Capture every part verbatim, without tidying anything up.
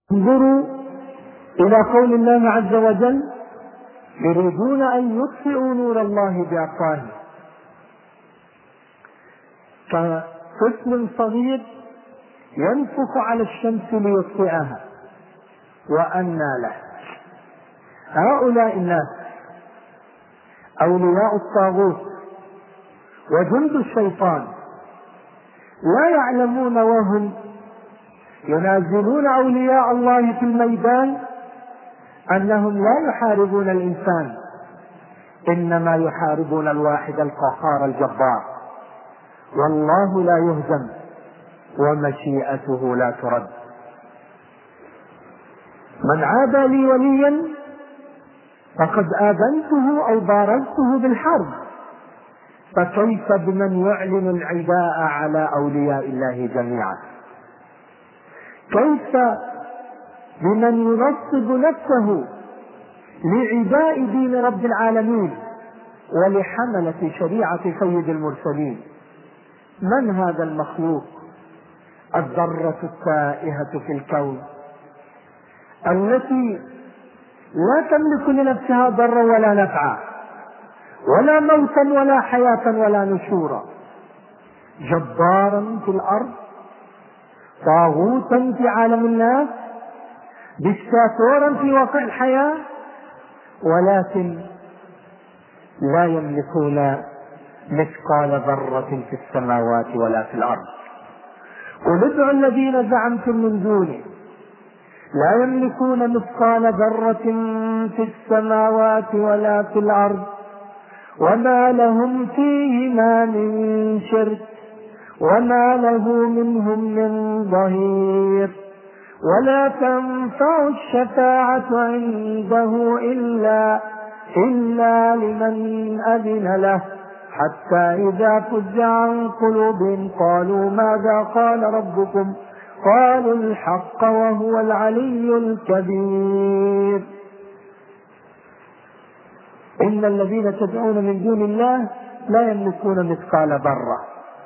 انظروا إلى قول الله عز وجل: يريدون أن يطفئوا نور الله بأفواههم. كطفل صغير ينفخ على الشمس ليطفئها، وأنى له. هؤلاء الناس أولياء الطاغوت وجند الشيطان لا يعلمون وهم ينازلون أولياء الله في الميدان أنهم لا يحاربون الإنسان، إنما يحاربون الواحد القهار الجبار، والله لا يهزم ومشيئته لا ترد. من عادى لي وليا فقد آذنته أو بارزته بالحرب، فكيف بمن يعلن العداء على أولياء الله جميعا؟ كيف بمن ينصب نفسه لعداء دين رب العالمين ولحملة شريعة سيد المرسلين؟ من هذا المخلوق الذرة التائهة في الكون التي لا تملك لنفسها ضرا ولا نفعا ولا موتا ولا حياة ولا نشورا، جبارا في الأرض، طاغوتا في عالم الناس، دكتاتورا في واقع الحياة، ولكن لا يملكون مثقال ذرة في السماوات ولا في الأرض. قل ادعوا الذين زعمتم من دونه لا يملكون مثقال ذرة في السماوات ولا في الأرض وما لهم فيهما من شرك وما له منهم من ظهير ولا تنفع الشفاعة عنده إلا إلا لمن أذن له حتى إذا فزع عن قلوبهم قالوا ماذا قال ربكم قالوا الحق وهو العلي الكبير. إن الذين تدعون من دون الله لا يملكون مثقال ذرة.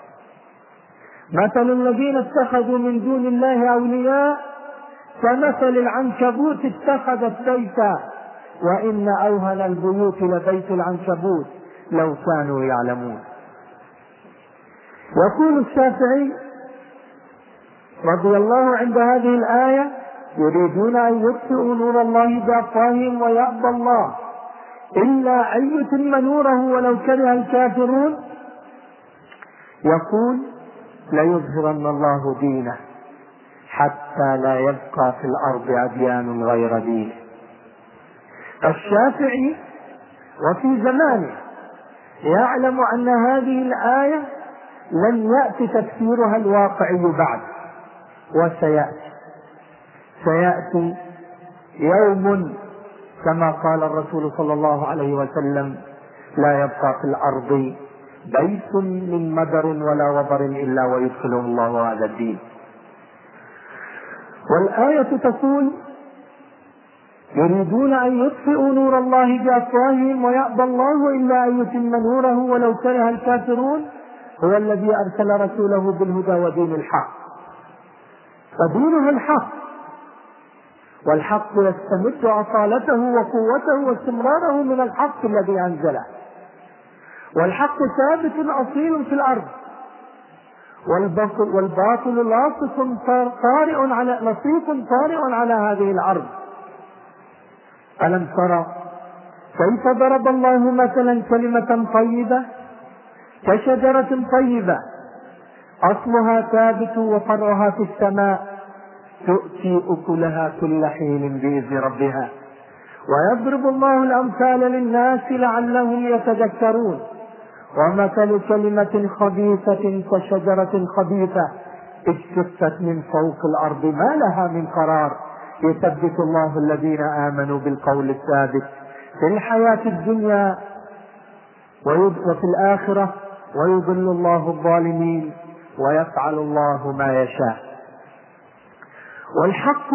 مثل الذين اتخذوا من دون الله أولياء كمثل العنكبوت اتخذت بيتا وإن أوهن البيوت لبيت العنكبوت لو كانوا يعلمون. يقول الشافعي رضي الله عند هذه الآية: يريدون أن يطفئوا نور الله بأفواههم ويأبى الله إلا أن يتم نوره ولو كره الكافرون. يقول: ليظهرن الله دينه حتى لا يبقى في الأرض أديان غير دينه. الشافعي وفي زمانه يعلم أن هذه الآية لن يأتي تفسيرها الواقعي بعد، وسيأتي سيأتي يوم كما قال الرسول صلى الله عليه وسلم: لا يبقى في الأرض بيت من مدر ولا وبر إلا ويدخله الله هذا الدين. والآية تقول: يريدون أن يطفئوا نور الله بأفواههم ويأبى الله إلا أن يتم نوره ولو كره الكافرون. هو الذي أرسل رسوله بالهدى ودين الحق، فدينه الحق، والحق يستمد أصالته وقوته واستمراره من الحق الذي أنزله، والحق ثابت أصيل في الأرض، والباطل, والباطل لاصق طارئ على لصيق طارئ على هذه الأرض. ألم ترى كيف ضرب الله مثلا كلمة طيبة كشجرة طيبة أصلها ثابت وفرعها في السماء تؤتي أكلها كل حين بإذن ربها ويضرب الله الأمثال للناس لعلهم يتذكرون. ومثل كلمة خبيثة كشجرة خبيثة اجتثت من فوق الأرض ما لها من قرار يثبت الله الذين آمنوا بالقول الثابت في الحياة الدنيا وفي الآخرة ويضل الله الظالمين ويفعل الله ما يشاء. والحق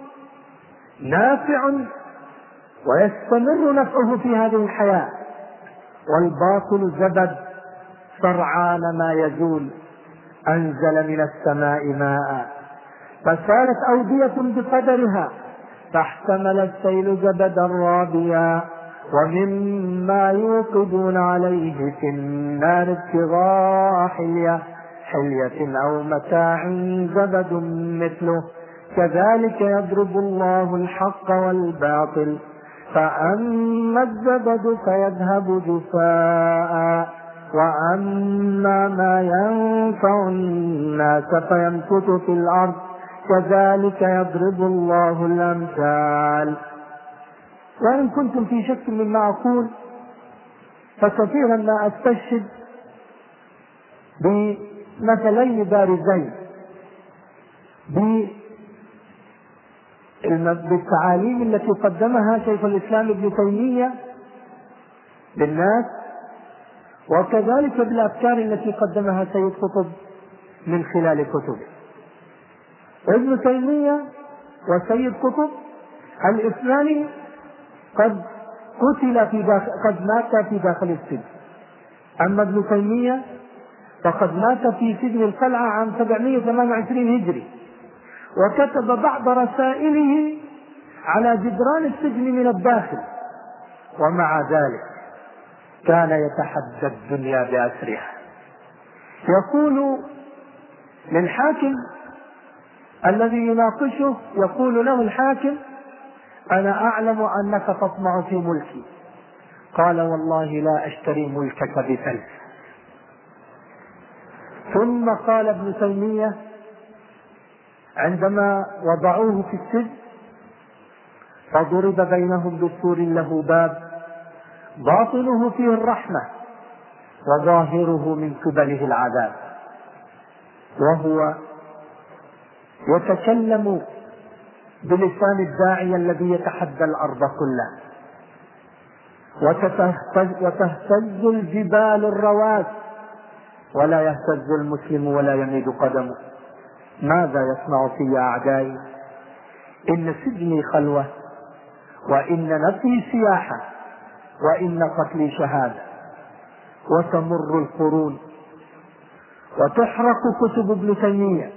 نافع ويستمر نفعه في هذه الحياة، والباطل زبد سرعان ما يزول. أنزل من السماء ماء فسالت أودية بقدرها، فاحتمل السيل زبدا رابيا، ومما يوقدون عليه في النار ابتغاء حلية حلية أو متاع زبد مثله، كذلك يضرب الله الحق والباطل، فأما الزبد فيذهب جفاء، وأما ما ينفع الناس فيمكث في الأرض، كذلك يضرب الله الأمثال. وإن كنتم في شك مما أقول فكثيرا ما أستشهد بمثلين بارزين بالتعاليم التي قدمها شيخ الإسلام ابن تيمية للناس، وكذلك بالأفكار التي قدمها سيد قطب من خلال كتبه. ابن تيمية وسيد قطب الاثنان قد قتل في داخل قد مات في داخل السجن. أما ابن تيمية فقد مات في سجن القلعة عام سبعمائة وثمانية وعشرين هجري، وكتب بعض رسائله على جدران السجن من الداخل، ومع ذلك كان يتحدى الدنيا بأسرها. يقول للحاكم الذي يناقشه، يقول له الحاكم: أنا أعلم أنك تطمع في ملكي. قال: والله لا أشتري ملكك بثلث. ثم قال ابن تيمية عندما وضعوه في السجن: فضرب بينهم بسور له باب باطنه فيه الرحمة وظاهره من قبله العذاب، وهو يتكلم بلسان الداعية الذي يتحدى الأرض كلها، وتهتز الجبال الرواس ولا يهتز المسلم ولا يميد قدمه. ماذا يصنع في أعدائي؟ إن سجني خلوة، وإن نفي سياحة، وإن قتلي شهادة. وتمر القرون وتحرق كتب ابن تيمية،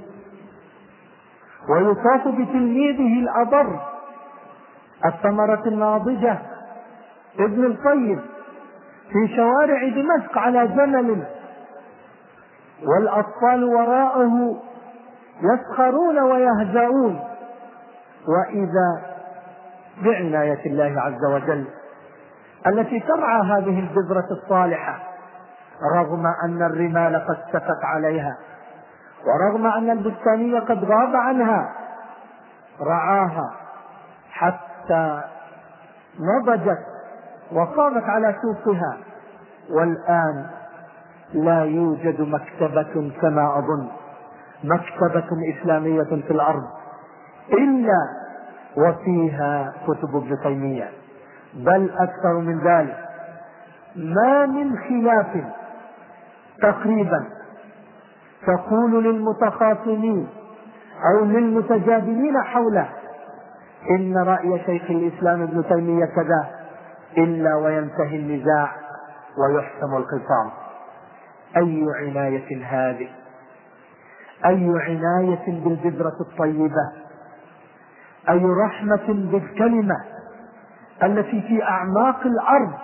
ويطاف بتلميذه الأبر الثمرة الناضجة ابن القيم في شوارع دمشق على جمل، والأطفال وراءه يسخرون ويهزؤون. وإذا بعناية الله عز وجل التي ترعى هذه البذرة الصالحة، رغم أن الرمال قد سفت عليها، ورغم أن البستانية قد غاب عنها، رعاها حتى نضجت وقامت على سوقها. والآن لا يوجد مكتبة كما أظن مكتبة إسلامية في الأرض إلا وفيها كتب ابن تيمية، بل أكثر من ذلك. ما من خلاف تقريبا تقول للمتخاصمين أو للمتجادلين حوله إن رأي شيخ الإسلام ابن تيمية كذا، إلا وينتهي النزاع ويحسم الخصام. أي عناية هذه! أي عناية بالبذرة الطيبة! أي رحمة بالكلمة التي في أعماق الأرض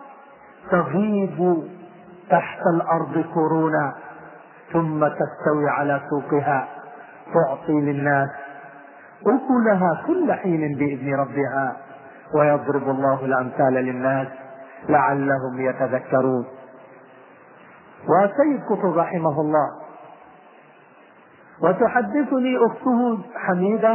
تغيب تحت الأرض قرونا، ثم تستوي على سوقها تعطي للناس أكلها كل حين بإذن ربها، ويضرب الله الأمثال للناس لعلهم يتذكرون. وسيد قطب رحمه الله، وتحدثني أخته حميدة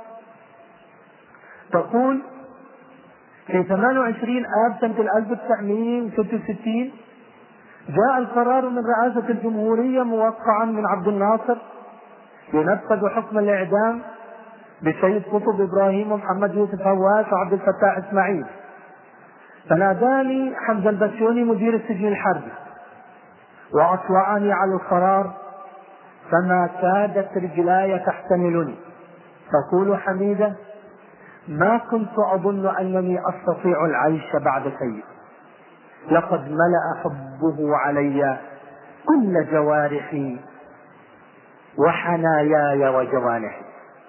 تقول: في ثمانية وعشرين آب سنة ألف وتسعمائة وستة وستين جاء القرار من رئاسة الجمهورية موقعا من عبد الناصر ينفذ حكم الإعدام بسيد قطب إبراهيم ومحمد يوسف هواس وعبد الفتاح إسماعيل. فناداني حمزة البسيوني مدير السجن الحربي وأطلعني على القرار، فما كادت رجلاي تحتملني. تقول حميدة: ما كنت أظن أنني أستطيع العيش بعد سيد، لقد ملأ حبه علي كل جوارحي وحناياي وجوانحي.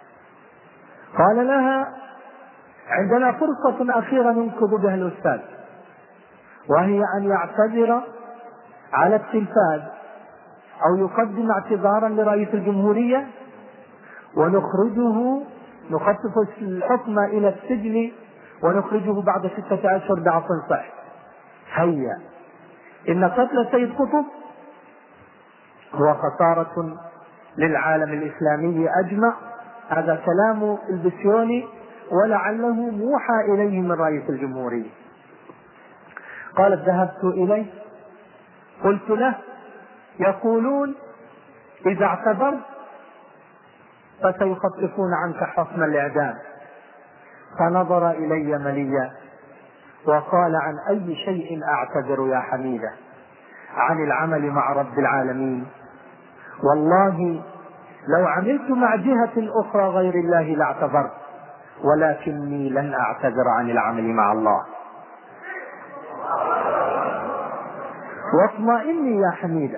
قال لها: عندنا فرصة أخيرة ننقذ بها الأستاذ، وهي أن يعتذر على التلفاز أو يقدم اعتذارا لرئيس الجمهورية ونخرجه، نخفف الحكم إلى السجن ونخرجه بعد ستة أشهر بعفو صحي. هيا، إن قتل سيد قطب هو خسارة للعالم الإسلامي أجمع. هذا كلام البسيوني ولعله موحى إليه من رئيس الجمهورية. قالت: ذهبت إليه قلت له: يقولون إذا اعتذرت فسيخففون عنك حكم الإعدام. فنظر إلي مليا وقال: عن أي شيء أعتذر يا حميدة؟ عن العمل مع رب العالمين. والله لو عملت مع جهة أخرى غير الله لاعتذرت، ولكني لن أعتذر عن العمل مع الله. واطمئني يا حميدة،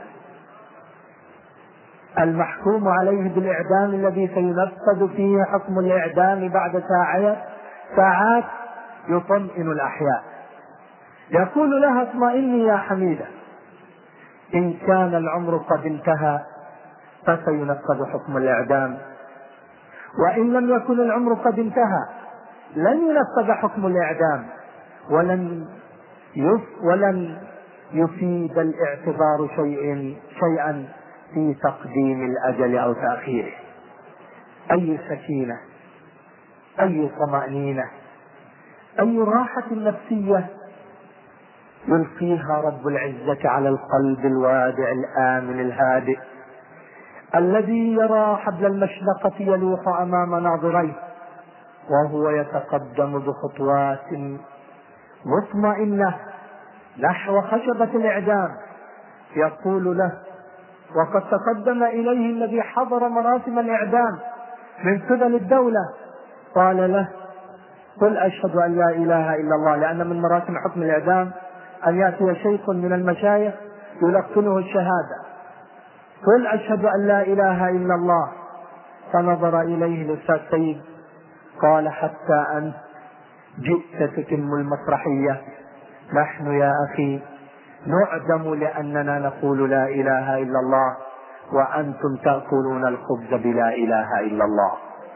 المحكوم عليه بالإعدام الذي سينفذ فيه حكم الإعدام بعد ساعات يطمئن الأحياء. يقول لها: اطمئني يا حميدة، إن كان العمر قد انتهى فسينفذ حكم الإعدام، وإن لم يكن العمر قد انتهى لن ينفذ حكم الإعدام، ولن يف ولن يفيد الاعتذار شيء شيئا في تقديم الأجل أو تأخيره. أي سكينة، أي طمأنينة، أي راحة نفسية يلقيها رب العزة على القلب الوادع الآمن الهادئ الذي يرى حبل المشنقة يلوح أمام ناظريه وهو يتقدم بخطوات مطمئنة نحو خشبة الإعدام. يقول له، وقد تقدم إليه الذي حضر مراسم الإعدام من قبل الدولة، قال له: قل أشهد أن لا إله إلا الله، لأن من مراسم حكم الإعدام أن يأتي شيخ من المشايخ يلقنه الشهادة. قل أشهد أن لا إله إلا الله. فنظر إليه الأستاذ سيد قال: حتى أنت جئت تتم المسرحية، نحن يا أخي نعدم لأننا نقول لا إله إلا الله، وأنتم تأكلون الخبز بلا إله إلا الله.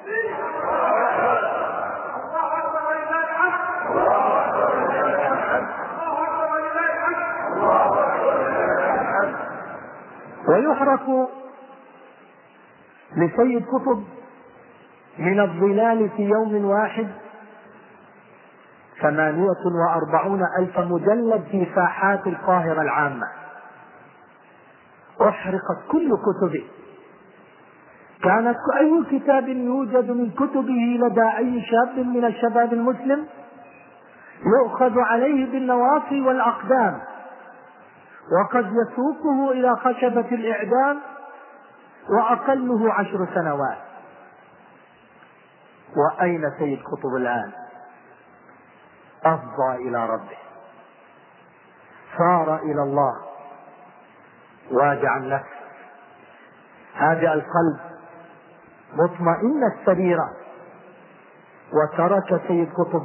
ويحرق لسيد قطب من الظلال في يوم واحد ثمانية وأربعون ألف مجلد في ساحات القاهرة العامة. أحرقت كل كتبه. كانت أي كتاب يوجد من كتبه لدى أي شاب من الشباب المسلم يؤخذ عليه بالنواصي والأقدام، وقد يسوقه إلى خشبة الإعدام، وأقله عشر سنوات. وأين سيد قطب الآن؟ أفضى إلى ربه، صار إلى الله، واجع النفس، هادئ القلب، مطمئن السريرة. وترك سيد قطب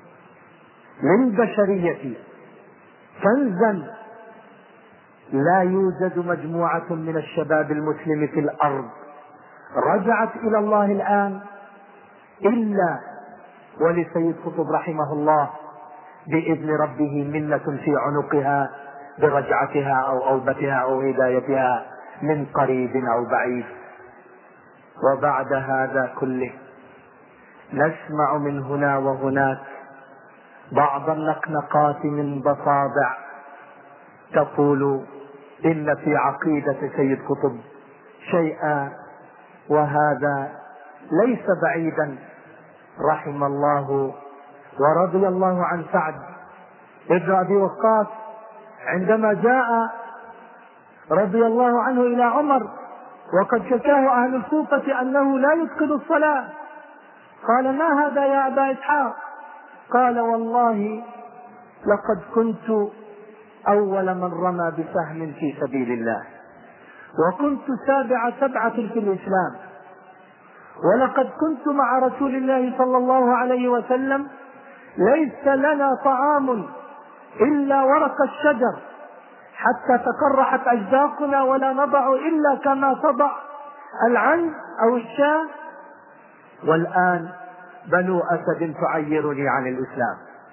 للبشرية كنزا لا يوجد مجموعة من الشباب المسلم في الأرض رجعت إلى الله الآن إلا ولسيد قطب رحمه الله بإذن ربه منة في عنقها برجعتها أو أوبتها أو هدايتها من قريب أو بعيد. وبعد هذا كله نسمع من هنا وهناك بعض النقنقات من ضفادع تقول إن في عقيدة سيد قطب شيئا، وهذا ليس بعيدا. رحم الله ورضي الله عن سعد بن أبي وقاص عندما جاء رضي الله عنه إلى عمر وقد شكاه أهل الكوفة أنه لا يتقن الصلاة، قال: ما هذا يا أبا إسحاق؟ قال: والله لقد كنت أول من رمى بسهم في سبيل الله، وكنت سابع سبعة في الإسلام، ولقد كنت مع رسول الله صلى الله عليه وسلم ليس لنا طعام إلا ورق الشجر حتى تقرحت أجداقنا، ولا نضع إلا كما تضع العنز أو الشاة. والآن بنو أسد تعيرني عن الإسلام،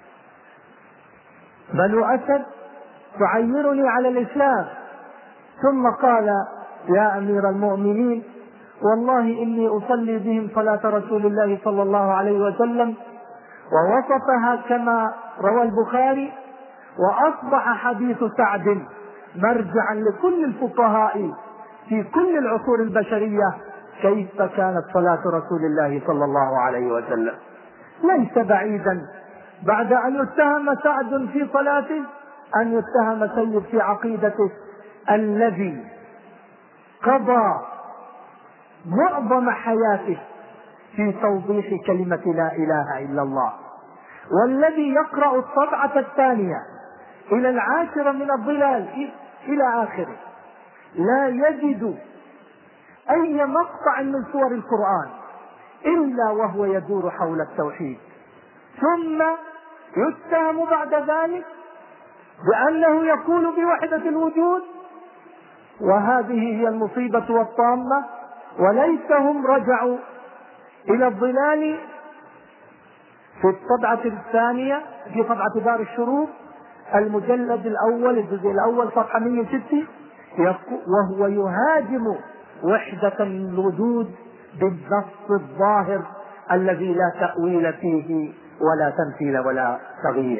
بنو أسد تعيرني على الإسلام. ثم قال: يا أمير المؤمنين، والله إني أصلي بهم صلاة رسول الله صلى الله عليه وسلم، ووصفها كما روى البخاري، وأصبح حديث سعد مرجعا لكل الفقهاء في كل العصور البشرية كيف كانت صلاة رسول الله صلى الله عليه وسلم. ليس بعيدا بعد أن يتهم سعد في صلاته أن يتهم سيد في عقيدته، الذي قضى معظم حياته في توضيح كلمة لا إله إلا الله، والذي يقرأ الطبعة الثانية إلى العاشرة من الظلال إلى آخره لا يجد أي مقطع من سور القرآن إلا وهو يدور حول التوحيد، ثم يتهم بعد ذلك بأنه يقول بوحدة الوجود. وهذه هي المصيبة والطامة. وليس هم رجعوا إلى الظلال في الطبعة الثانية في طبعة دار الشروق المجلد الأول الجزء الأول صفحة مئة وستة، وهو يهاجم وحدة الوجود بالنص الظاهر الذي لا تأويل فيه ولا تمثيل ولا تغيير.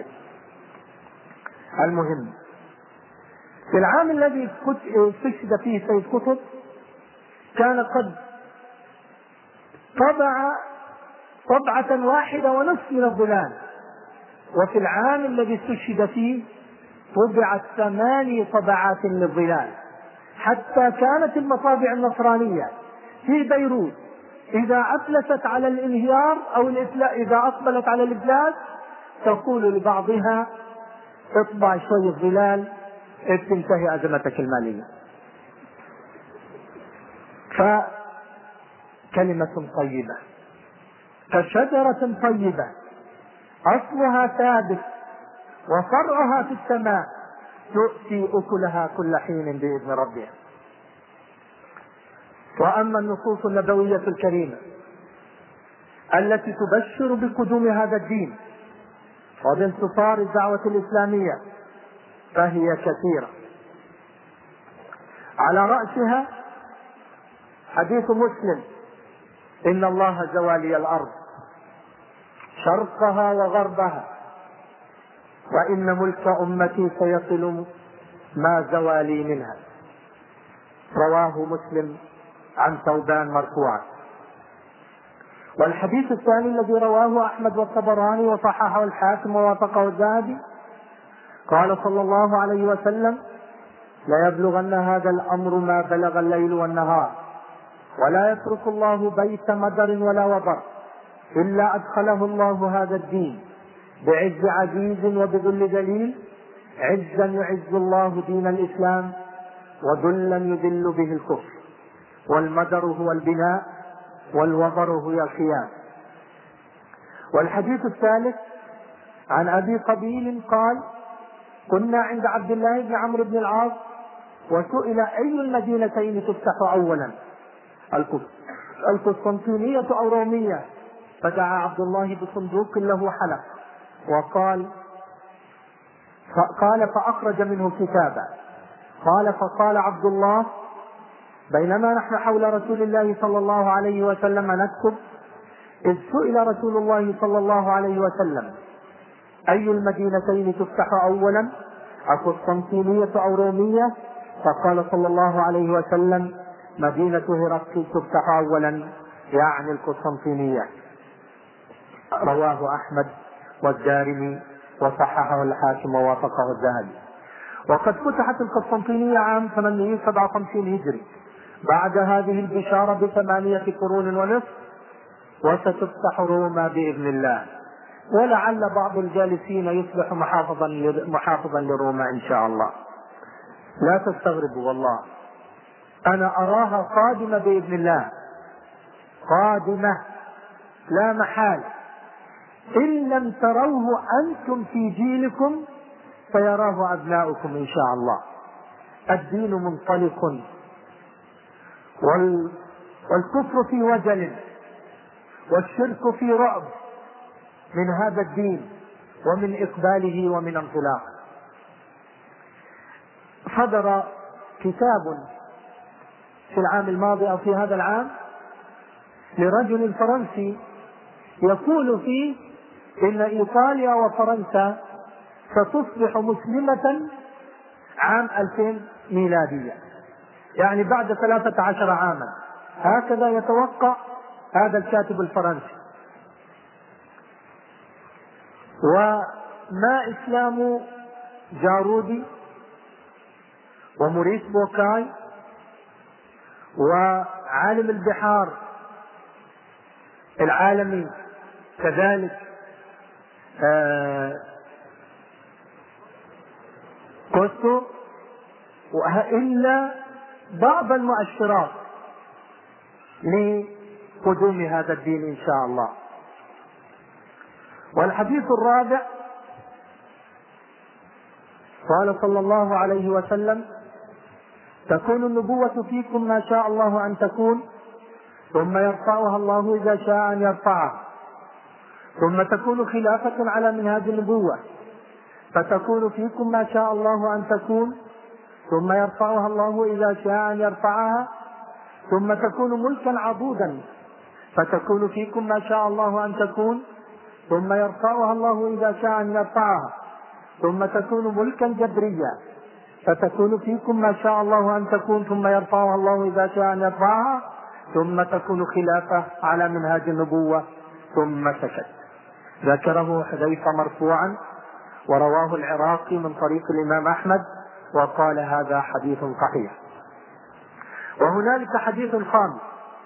المهم، في العام الذي استشهد فيه سيد قطب كان قد طبع طبعة واحدة ونصف من الظلال، وفي العام الذي استشهد فيه طبعت ثماني طبعات للظلال، حتى كانت المطابع النصرانية في بيروت إذا أفلست على الانهيار أو إذا أقبلت على الإفلاس تقول لبعضها: اطبع شوية ظلال تنتهي أزمتك المالية. فكلمة طيبة كشجرة طيبة أصلها ثابت وفرعها في السماء تؤتي أكلها كل حين بإذن ربها. وأما النصوص النبوية الكريمة التي تبشر بقدوم هذا الدين وبانتصار الدعوة الإسلامية فهي كثيرة، على رأسها حديث مسلم: إن الله زوالي الأرض شرقها وغربها، وإن ملك أمتي سيصل ما زوالي منها. رواه مسلم عن ثوبان مرفوعا. والحديث الثاني الذي رواه أحمد والطبراني وصححه الحاكم ووافقه الذهبي قال صلى الله عليه وسلم: لا يبلغن هذا الأمر ما بلغ الليل والنهار، ولا يترك الله بيت مدر ولا وبر إلا أدخله الله هذا الدين بعز عزيز وبذل ذليل، عزا يعز الله دين الإسلام، وذلا يذل به الكفر، والمدر هو البناء، والوبر هو الخيام. والحديث الثالث عن أبي قبيل قال: كنا عند عبد الله بن عمرو بن العاص وسئل أي المدينتين تفتح أولا، القسطنطينية أو رومية؟ فدعا عبد الله بصندوق له حلق وقال قال فأخرج منه كتابا. قال فقال عبد الله: بينما نحن حول رسول الله صلى الله عليه وسلم نكتب إذ سئل رسول الله صلى الله عليه وسلم: أي المدينتين تفتح أولا، القسطنطينية أو رومية؟ فقال صلى الله عليه وسلم: مدينة هرقل تفتح أولا، يعني القسطنطينية. رواه أحمد والدارمي وصححه الحاكم ووافقه الذهبي. وقد فتحت القسطنطينية عام ثمانمئة وسبعة وخمسين هجري بعد هذه البشارة بثمانية قرون ونصف، وستفتح روما بإذن الله، ولعل بعض الجالسين يصبح محافظا محافظا لروما إن شاء الله. لا تستغربوا، والله أنا أراها قادمة بإذن الله، قادمة لا محال، إن لم تروه أنتم في جيلكم فيراه أبناؤكم إن شاء الله. الدين منطلق والكفر في وجل والشرك في رعب من هذا الدين ومن إقباله ومن انطلاقه. صدر كتاب في العام الماضي أو في هذا العام لرجل فرنسي يقول فيه إن إيطاليا وفرنسا ستصبح مسلمة عام ألفين ميلادية، يعني بعد ثلاثة عشر عاما، هكذا يتوقع هذا الكاتب الفرنسي. وما إسلام جارودي وموريس بوكاي وعالم البحار العالمي كذلك آه كوستو إلا بعض المؤشرات لقدوم هذا الدين إن شاء الله. والحديث الرابع قال صلى الله عليه وسلم: تكون النبوة فيكم ما شاء الله أن تكون، ثم يرفعها الله إذا شاء أن يرفعها، ثم تكون خلافة على منهاج النبوة، فتكون فيكم ما شاء الله أن تكون، ثم يرفعها الله إذا شاء أن يرفعها، ثم تكون ملكا عضودا، فتكون فيكم ما شاء الله أن تكون، ثم يرفعها الله إذا شاء أن يرفعها، ثم تكون ملكا جبريا، فتكون فيكم ما شاء الله أن تكون، ثم يرفعها الله إذا شاء أن يرفعها، ثم تكون خلافة على منهاج النبوة. ثم سكت. ذكره حذيفة مرفوعا، ورواه العراقي من طريق الإمام أحمد، وقال هذا حديث صحيح. وهنالك حديث خامس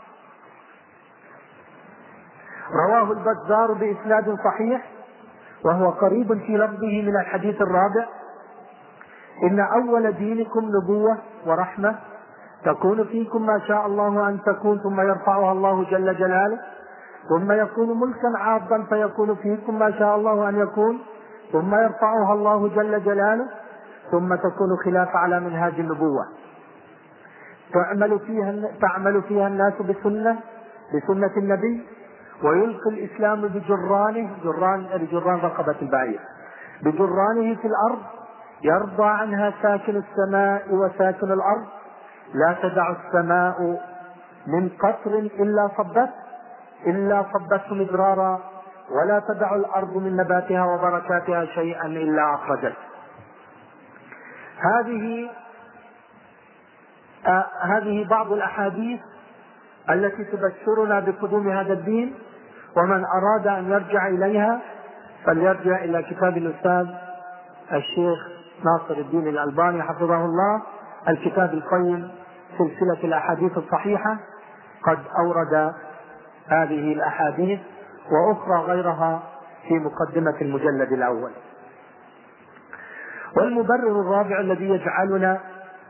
رواه البزار بإسناد صحيح، وهو قريب في لفظه من الحديث الرابع: إن أول دينكم نبوة ورحمة، تكون فيكم ما شاء الله أن تكون، ثم يرفعها الله جل جلاله، ثم يكون ملكا عاضا، فيكون فيكم ما شاء الله أن يكون، ثم يرفعها الله جل جلاله، ثم تكون خلافة على منهاج النبوة، تعمل فيها تعمل فيها الناس بسنة بسنة النبي، ويلقي الإسلام بجرانه جران جران رقبة البعير بجرانه في الأرض، يرضى عنها ساكن السماء وساكن الأرض، لا تدع السماء من قطر إلا صبت إلا صبته مدرارا، ولا تدع الأرض من نباتها وبركاتها شيئا إلا أخرجت. هذه آه هذه بعض الأحاديث التي تبشرنا بقدوم هذا الدين، ومن أراد أن يرجع إليها فليرجع إلى كتاب الأستاذ الشيخ ناصر الدين الألباني حفظه الله، الكتاب القيم سلسلة الأحاديث الصحيحة، قد أورد هذه الأحاديث وأخرى غيرها في مقدمة المجلد الأول. والمبرر الرابع الذي يجعلنا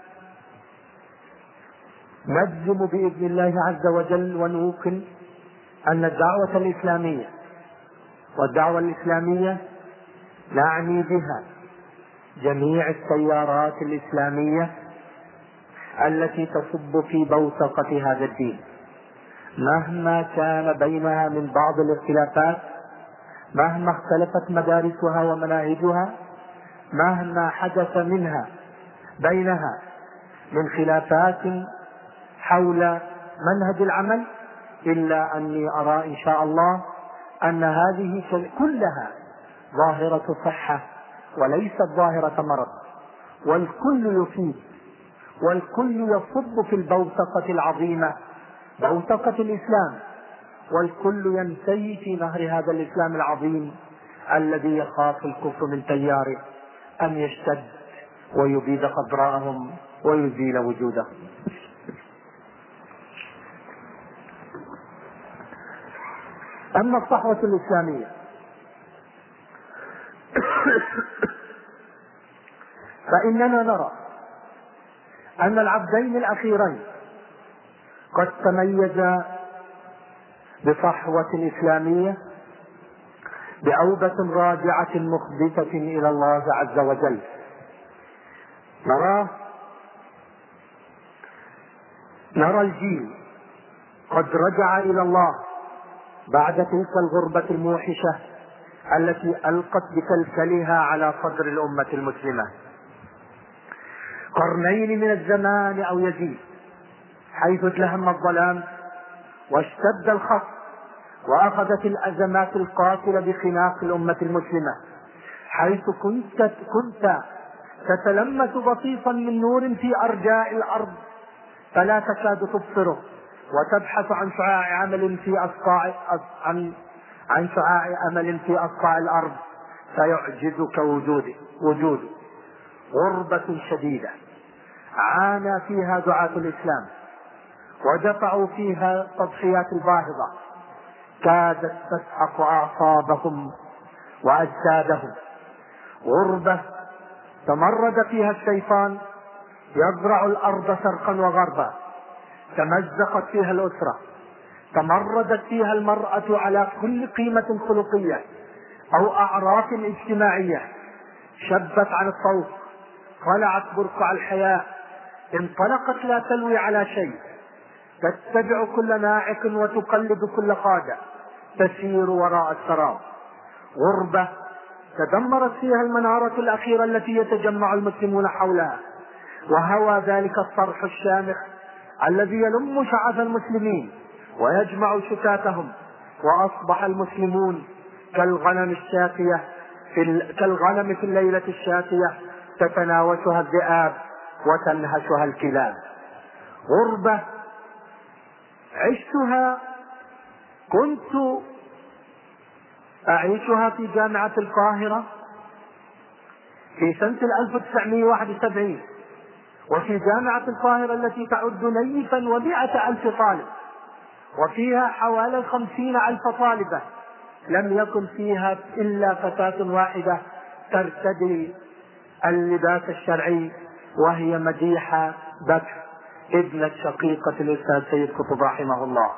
نجزم بإذن الله عز وجل ونوقن أن الدعوة الإسلامية والدعوة الإسلامية نعني بها جميع التيارات الإسلامية التي تصب في بوتقة هذا الدين، مهما كان بينها من بعض الاختلافات، مهما اختلفت مدارسها ومناهجها، مهما حدث منها بينها من خلافات حول منهج العمل، إلا أني أرى إن شاء الله أن هذه كلها ظاهرة صحة وليست ظاهرة مرض، والكل يفيد والكل يصب في البوتقة العظيمة بوتقة الإسلام، والكل ينتهي في نهر هذا الإسلام العظيم الذي يخاف الكفر من تياره أن يشتد ويبيد قدراءهم ويزيل وجودهم. أما الصحوة الإسلامية فإننا نرى أن العبدين الأخيرين قد تميزا بصحوة إسلامية بأوبة راجعة مخبتة إلى الله عز وجل. نرى نرى الجيل قد رجع إلى الله بعد تلك الغربة الموحشة التي ألقت بكلكلها على صدر الأمة المسلمة. قرنين من الزمان أو يزيد، حيث اتلهم الظلام واشتد الخط وأخذت الأزمات القاتلة بخناق الأمة المسلمة، حيث كنت كنت تتلمس بسيطا من نور في أرجاء الأرض فلا تكاد تبصره، وتبحث عن شعاع أمل في أصقاع عن عن شعاع أمل في أصقاع الأرض فيعجزك وجوده وجوده غربة شديدة عانى فيها دعاة الإسلام ودفعوا فيها تضحيات الباهظة كادت تسحق أعصابهم وأجسادهم. غربة تمرد فيها الشيطان يزرع الأرض شرقا وغربا، تمزقت فيها الأسرة، تمردت فيها المرأة على كل قيمة خلقية أو أعراف اجتماعية، شبت عن الطوق، خلعت برقع الحياء، انطلقت لا تلوي على شيء، تتبع كل ناعق وتقلد كل قادة، تسير وراء السراب. غربة تدمرت فيها المنارة الأخيرة التي يتجمع المسلمون حولها، وهوى ذلك الصرح الشامخ الذي يلم شعث المسلمين ويجمع شتاتهم، وأصبح المسلمون كالغنم الشاتية في ال... كالغنم في الليلة الشاتية تتناوشها الذئاب وتنهشها الكلاب. غربة عشتها كنت أعيشها في جامعة القاهرة في سنة ألف وتسعمائة وواحد وسبعين، وفي جامعة القاهرة التي تعد نيفا ومائة ألف طالب، وفيها حوالي خمسين ألف طالبة، لم يكن فيها إلا فتاة واحدة ترتدي اللباس الشرعي، وهي مديحة بكر ابنة شقيقة الأستاذ سيد قطب رحمه الله.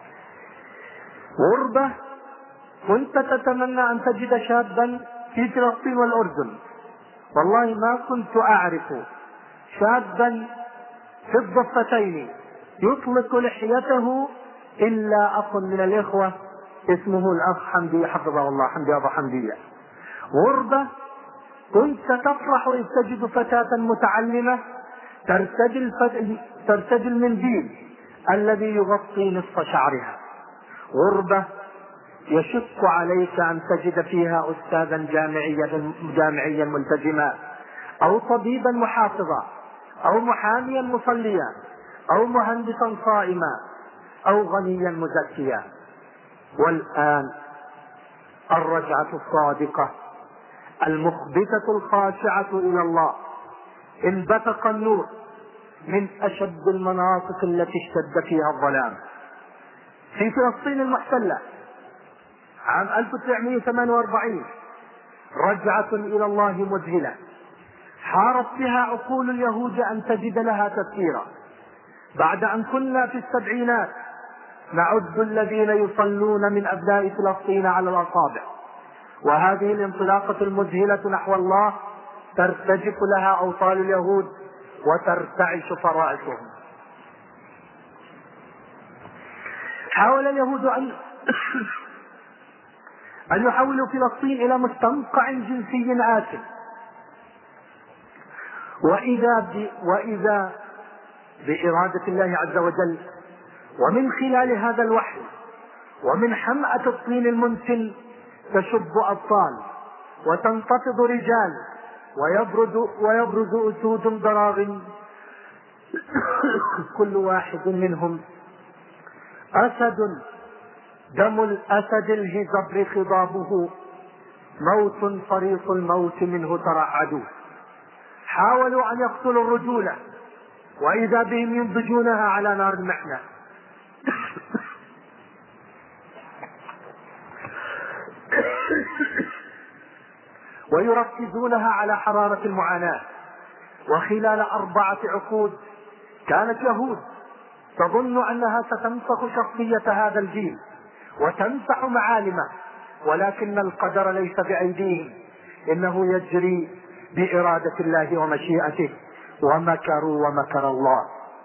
غربة كنت تتمنى أن تجد شابا في فلسطين والأردن، والله ما كنت أعرف شابا في الضفتين يطلق لحيته إلا أخ من الإخوة اسمه الأخ حمدي حفظه الله، حمدي أبو حمدية. غربة كنت تفرح إذ تجد فتاة متعلمة ترتدي الفت... ترتدي المنديل الذي يغطي نصف شعرها. غربة يشق عليك أن تجد فيها أستاذا جامعيا جامعيا ملتزما، أو طبيبا محافظا، أو محاميا مصليا، أو مهندسا صائما، أو غنيا مزكيا. والآن الرجعة الصادقة المخبتة الخاشعة إلى الله، انبثق النور من أشد المناطق التي اشتد فيها الظلام. في فلسطين المحتلة عام ألف وتسعمائة وثمانية وأربعين رجعة إلى الله مذهلة حارت بها عقول اليهود أن تجد لها تفسيرا، بعد أن كنا في السبعينات نعد الذين يصلون من أبناء فلسطين على الأصابع، وهذه الانطلاقة المذهلة نحو الله ترتجف لها أوصال اليهود وترتعش فرائصهم. حاول اليهود أن أن يحولوا فلسطين إلى مستنقع جنسي آسف، وإذا ب... وإذا بإرادة الله عز وجل ومن خلال هذا الوحي ومن حمأة الطين المنتن تشب أبطال وتنتفض رجال ويبرز ويبرز أسود ضراغ كل واحد منهم أسد، دم الأسد الهزبر خضابه، موت فريق الموت منه ترعدوا. حاولوا أن يقتلوا الرجولة وإذا بهم ينضجونها على نار المحنة. ويركزونها على حرارة المعاناة. وخلال أربعة عقود كانت يهود تظن أنها ستنسخ شخصية هذا الجيل وتمسح معالمه، ولكن القدر ليس بأيديهم، إنه يجري بإرادة الله ومشيئته. ومكروا ومكر الله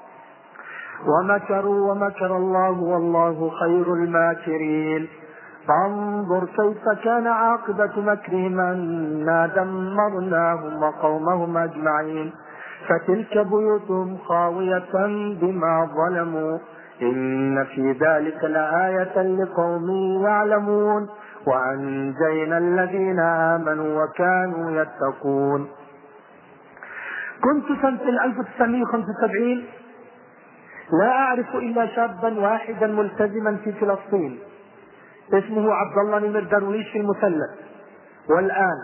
ومكروا ومكر الله والله خير الماكرين. فانظر كيف كان عاقبة مكرهم أنا دمرناهم وقومهم أجمعين. فتلك بيوتهم خاوية بما ظلموا إن في ذلك لآية لقوم يعلمون وأنجينا الذين آمنوا وكانوا يتقون. كنت سنة ألف وتسعمائة وخمسة وسبعين لا أعرف إلا شابا واحدا ملتزما في فلسطين اسمه عبد الله نمر درويش في المثلث. والآن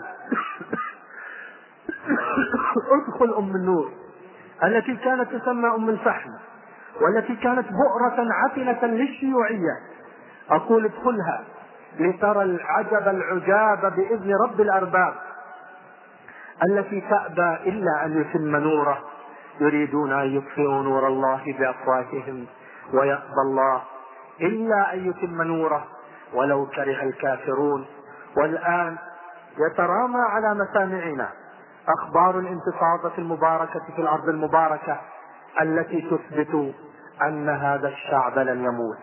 ادخل أم النور التي كانت تسمى أم الفحم والتي كانت بؤرة عفنة للشيوعية، أقول ادخلها لترى العجب العجاب بإذن رب الأرباب التي تأبى إلا أن يتم نوره. يريدون أن يطفئوا نور الله بأفواههم ويأبى الله إلا أن يتم نوره ولو كره الكافرون. والآن يترامى على مسامعنا أخبار الانتفاضة المباركة في الأرض المباركة التي تثبت أن هذا الشعب لن يموت.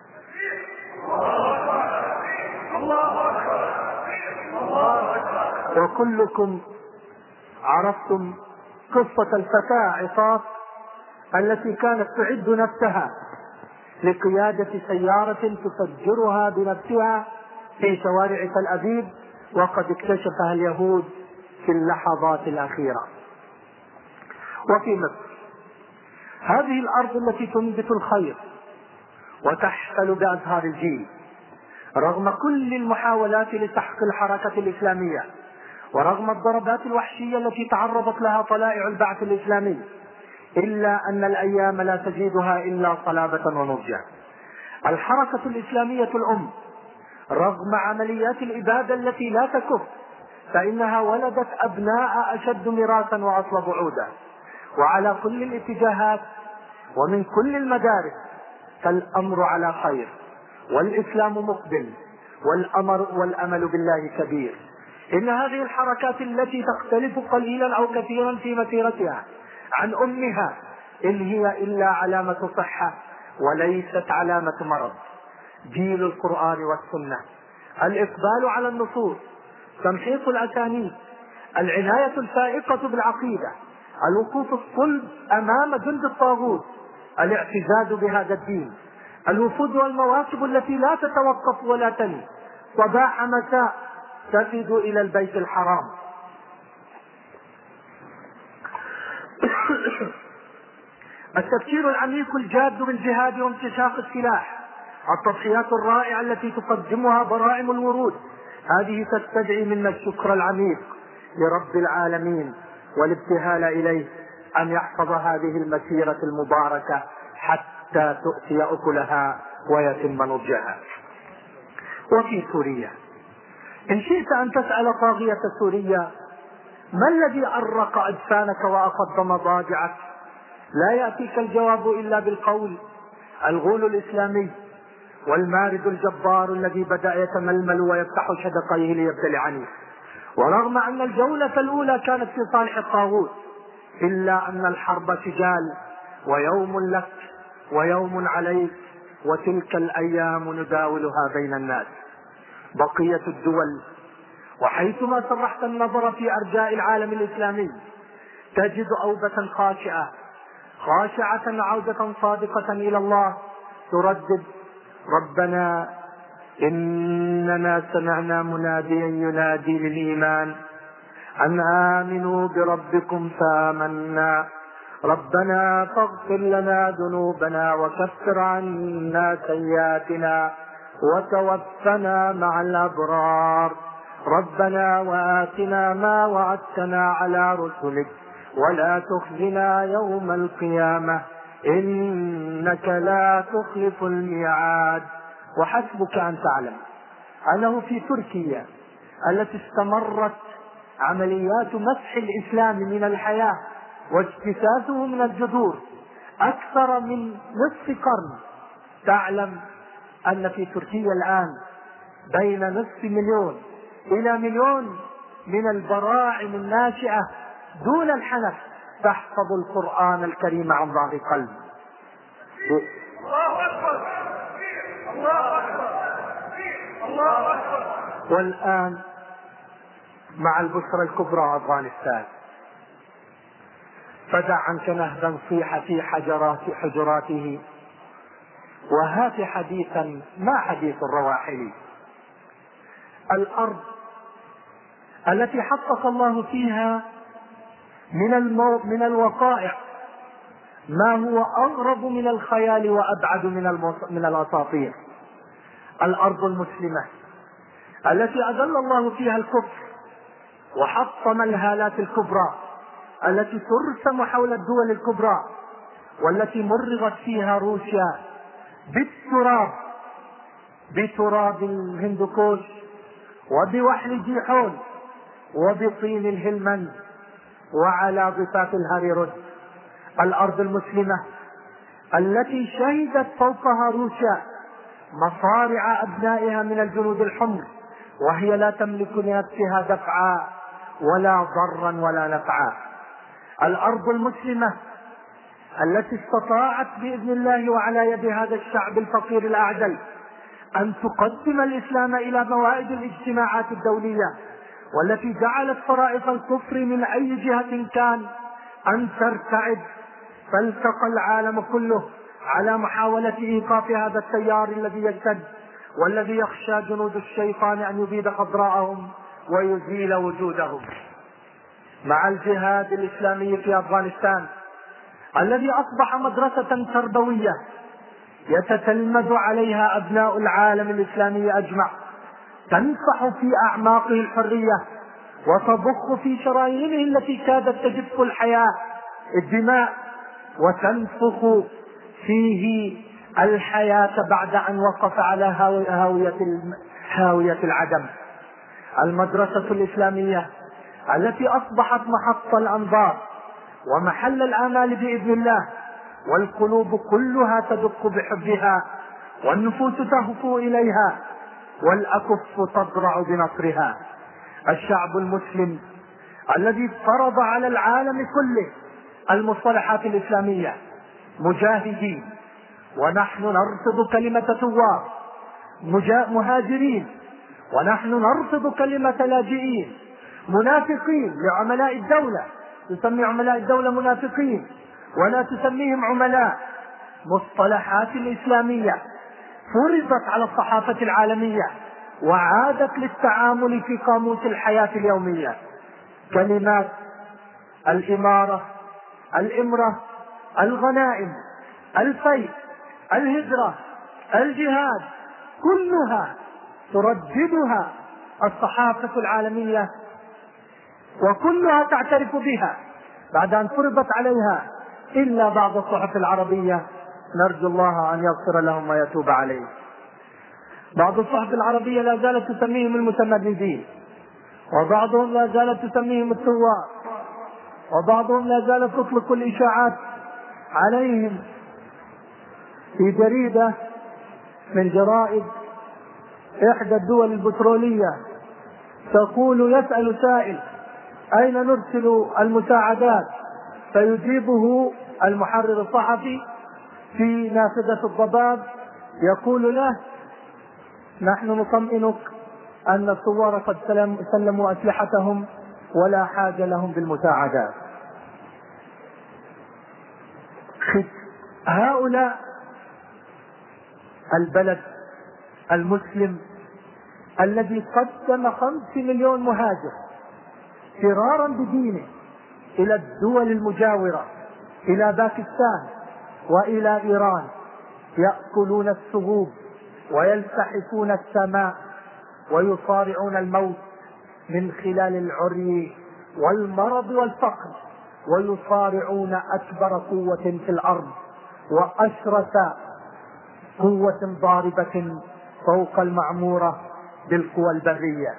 وكلكم عرفتم قصة الفتاة عصاص التي كانت تعد نفسها لقيادة سيارة تفجرها بنفسها في شوارع تل أبيب، وقد اكتشفها اليهود في اللحظات الأخيرة. وفي مصر هذه الأرض التي تنبت الخير وتحتل بأزهار الجيل، رغم كل المحاولات لسحق الحركة الإسلامية ورغم الضربات الوحشية التي تعرضت لها طلائع البعث الإسلامي، إلا أن الأيام لا تزيدها إلا صلابة ونضجا. الحركة الإسلامية الأم رغم عمليات الإبادة التي لا تكف فإنها ولدت أبناء أشد ميراثا وأصلب عودا، وعلى كل الاتجاهات ومن كل المدارس فالأمر على خير والإسلام مقبل والأمر والأمل بالله كبير. إن هذه الحركات التي تختلف قليلا أو كثيرا في مسيرتها عن أمها إن هي إلا علامة صحة وليست علامة مرض. جيل القرآن والسنة، الإقبال على النصوص، تمحيص الأسانيد، العناية الفائقة بالعقيدة، الوقوف الصلب أمام جند الطاغوت، الاعتزاز بهذا الدين، الوفود والمواكب التي لا تتوقف ولا تني صباح مساء تفد إلى البيت الحرام. التفكير العميق الجاد بالجهاد وامتشاق السلاح، التضحيات الرائعة التي تقدمها براعم الورود، هذه تستدعي منا الشكر العميق لرب العالمين والابتهال إليه أن يحفظ هذه المسيرة المباركة حتى تؤتي أكلها ويتم نضجها. وفي سوريا إن شئت أن تسأل طاغية سوريا ما الذي أرق أجفانك وأفض مضاجعك، لا يأتيك الجواب إلا بالقول الغول الإسلامي والمارد الجبار الذي بدأ يتململ ويفتح شدقيه ليبتلعني. ورغم أن الجولة الأولى كانت في صالح الطاغوت إلا أن الحرب سجال، ويوم لك ويوم عليك، وتلك الأيام نداولها بين الناس. بقية الدول وحيثما سرحت النظر في أرجاء العالم الإسلامي تجد أوبة خاشعة خاشعة عودة صادقة إلى الله تردد ربنا إننا سمعنا مناديا ينادي للإيمان أن آمنوا بربكم فآمنا ربنا فاغفر لنا ذنوبنا وكفر عنا سيئاتنا وتوفنا مع الأبرار ربنا وآتنا ما وعدتنا على رسلك ولا تخزنا يوم القيامة إنك لا تخلف الميعاد. وحسبك أن تعلم أنه في تركيا التي استمرت عمليات مسح الإسلام من الحياة واجتثاثه من الجذور أكثر من نصف قرن، تعلم أن في تركيا الآن بين نصف مليون إلى مليون من البراعم الناشئة دون الحنف تحفظ القرآن الكريم عن ظهر قلب. الله أكبر الله أكبر الله أكبر. والآن مع البشرى الكبرى أفغانستان، فدع عنك نهبا صيح في حجرات حجراته وهات حديثا ما حديث الرواحل. الأرض التي حقق الله فيها من المو... من الوقائع ما هو أغرب من الخيال وأبعد من المص... من الأساطير. الأرض المسلمة التي أذل الله فيها الكفر وحطم الهالات الكبرى التي ترسم حول الدول الكبرى، والتي مرغت فيها روسيا بالتراب، بتراب الهندوكوش وبوحل جيحون وبطين الهلمند وعلى ضفاف الهاريرود. الأرض المسلمة التي شهدت فوقها روسيا مصارع أبنائها من الجنود الحمر وهي لا تملك لنفسها دفعا ولا ضرا ولا نفعا. الأرض المسلمة التي استطاعت بإذن الله وعلى يد هذا الشعب الفقير الأعزل أن تقدم الإسلام إلى موائد الاجتماعات الدولية، والتي جعلت فرائض الكفر من أي جهة كان أن ترتعد، فالتقى العالم كله على محاولة إيقاف هذا التيار الذي يشتد والذي يخشى جنود الشيطان أن يبيد خضراءهم ويزيل وجودهم. مع الجهاد الإسلامي في أفغانستان الذي أصبح مدرسة تربوية يتتلمذ عليها أبناء العالم الإسلامي أجمع، تنفح في أعماقه الحرية وتضخ في شرايينه التي كادت تجف الحياة الدماء، وتنفخ فيه الحياة بعد أن وقف على هاوية هاوية العدم. المدرسة الإسلامية التي أصبحت محط الأنظار ومحل الآمال بإذن الله، والقلوب كلها تدق بحبها والنفوس تهفو إليها والأكف تضرع بنصرها. الشعب المسلم الذي فرض على العالم كله المصطلحات الإسلامية، مجاهدين، ونحن نرفض كلمة ثوار، مهاجرين، ونحن نرفض كلمة لاجئين، منافقين لعملاء الدولة، تسمي عملاء الدولة منافقين ولا تسميهم عملاء. مصطلحات الإسلامية فرضت على الصحافة العالمية وعادت للتعامل في قاموس الحياة اليومية. كلمات الإمارة، الإمرة، الغنائم، الفيء، الهجرة، الجهاد، كلها ترددها الصحافة العالمية وكلها تعترف بها بعد أن فرضت عليها، إلا بعض الصحف العربية، نرجو الله أن يغفر لهم ويتوب عليهم. بعض الصحف العربية لا زالت تسميهم المتمردين، وبعضهم لا زالت تسميهم الثوار، وبعضهم لا زالت تطلق الإشاعات عليهم. في جريدة من جرائد إحدى الدول البترولية تقول: يسأل سائل أين نرسل المساعدات؟ فيجيبه المحرر الصحفي في نافذة الضباب يقول له: نحن نطمئنك أن الثوار قد سلموا أسلحتهم ولا حاجة لهم بالمساعدات. هؤلاء البلد المسلم الذي قدم خمس مليون مهاجر فرارا بدينه إلى الدول المجاورة، إلى باكستان وإلى إيران، يأكلون الثغوب ويلتحفون السماء ويصارعون الموت من خلال العري والمرض والفقر، ويصارعون أكبر قوة في الأرض وأشرس قوة ضاربة فوق المعمورة بالقوى البرية.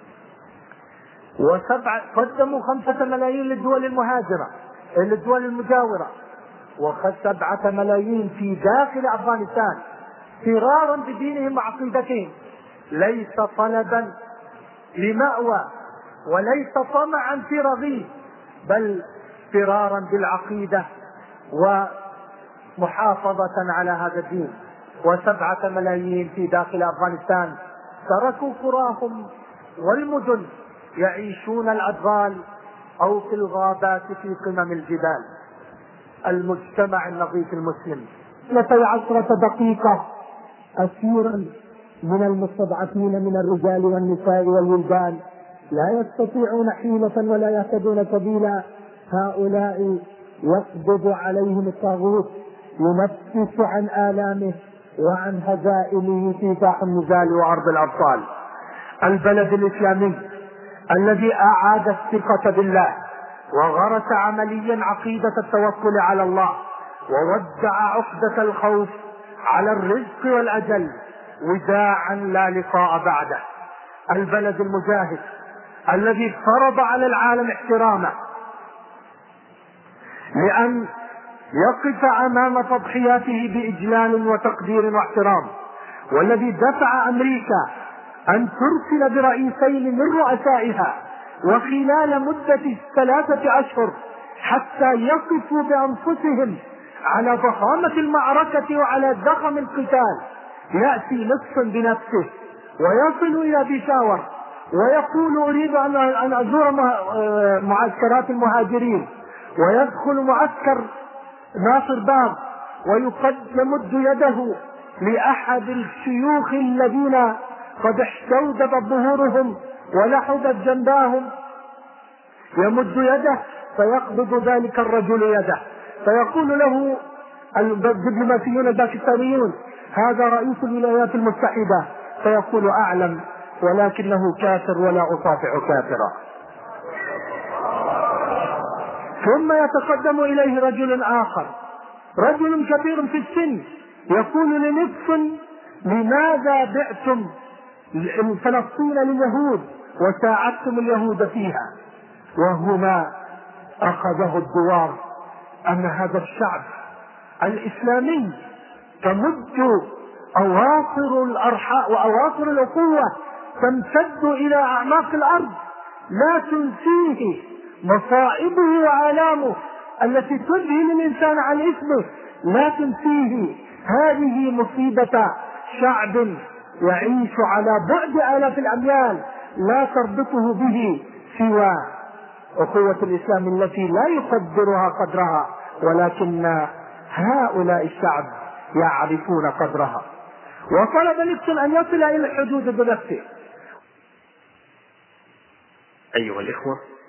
وسبعة قدموا خمسة ملايين للدول المهاجرة للدول المجاورة، وسبعة ملايين في داخل أفغانستان فرارا بدينهم وعقيدتهم، ليس طلبا لمأوى وليس طمعا في رغيف، بل فرارا بالعقيدة ومحافظة على هذا الدين. وسبعة ملايين في داخل أفغانستان تركوا قراهم والمدن يعيشون الأدغال أو في الغابات في قمم الجبال. المجتمع النظيف المسلم اثنتي عشرة دقيقة أسيرا من المستضعفين من الرجال والنساء والولدان لا يستطيعون حيلة ولا يهتدون سبيلا، هؤلاء يقبض عليهم الطاغوت، ينفس عن آلامه وعن هزائمه في ساح النزال وعرض الأبطال. البلد الإسلامي الذي أعاد الثقة بالله وغرس عمليا عقيدة التوكل على الله وودع عقدة الخوف على الرزق والأجل وداعا لا لقاء بعده. البلد المجاهد الذي فرض على العالم احترامه لأن يقف أمام تضحياته بإجلال وتقدير واحترام، والذي دفع أمريكا أن ترسل برئيسين من رؤسائها وخلال مدة ثلاثة أشهر حتى يقفوا بأنفسهم على ضخامة المعركة وعلى ضخم القتال. يأتي نصف بنفسه ويصل إلى بيشاور ويقول أريد أن أزور معسكرات المهاجرين، ويدخل معسكر ناصر باب ويمد يده لأحد الشيوخ الذين قد احتوجبت ظهورهم ولحظت جنباهم، يمد يده فيقبض ذلك الرجل يده فيقول له الدبلوماسيون الباكستانيون هذا رئيس الولايات المتحدة، فيقول أعلم ولكنه كافر ولا أصافح كافرا. ثم يتقدم إليه رجل آخر، رجل كبير في السن، يقول لنصف لماذا بعتم فلسطين لليهود وساعدتم اليهود فيها؟ وهنا أخذه الدوار أن هذا الشعب الإسلامي تمد أواصر الأرحاء وأواصر الأخوة تمتد إلى أعماق الأرض، لا تنسيه مصائبه وآلامه التي تذهل الإنسان عن اسمه، لا تنسيه هذه مصيبة شعب يعيش على بعد آلاف الأميال لا تربطه به سوى أخوة الإسلام التي لا يقدرها قدرها، ولكن هؤلاء الشعب يعرفون قدرها. وطلب نيكسون أن يصل إلى الحدود بنفسه. أيها الإخوة،